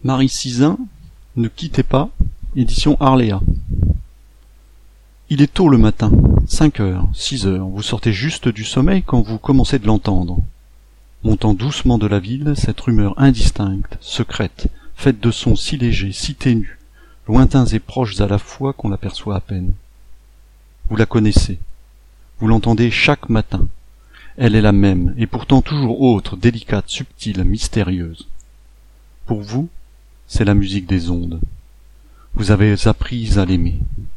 Marie Sizun, Ne quittez pas, édition Arléa. Il est tôt le matin, 5 heures, 6 heures, vous sortez juste du sommeil quand vous commencez de l'entendre. Montant doucement de la ville, cette rumeur indistincte, secrète, faite de sons si légers, si ténus, lointains et proches à la fois qu'on l'aperçoit à peine. Vous la connaissez, vous l'entendez chaque matin. Elle est la même, et pourtant toujours autre, délicate, subtile, mystérieuse. Pour vous, c'est la musique des ondes. Vous avez appris à l'aimer.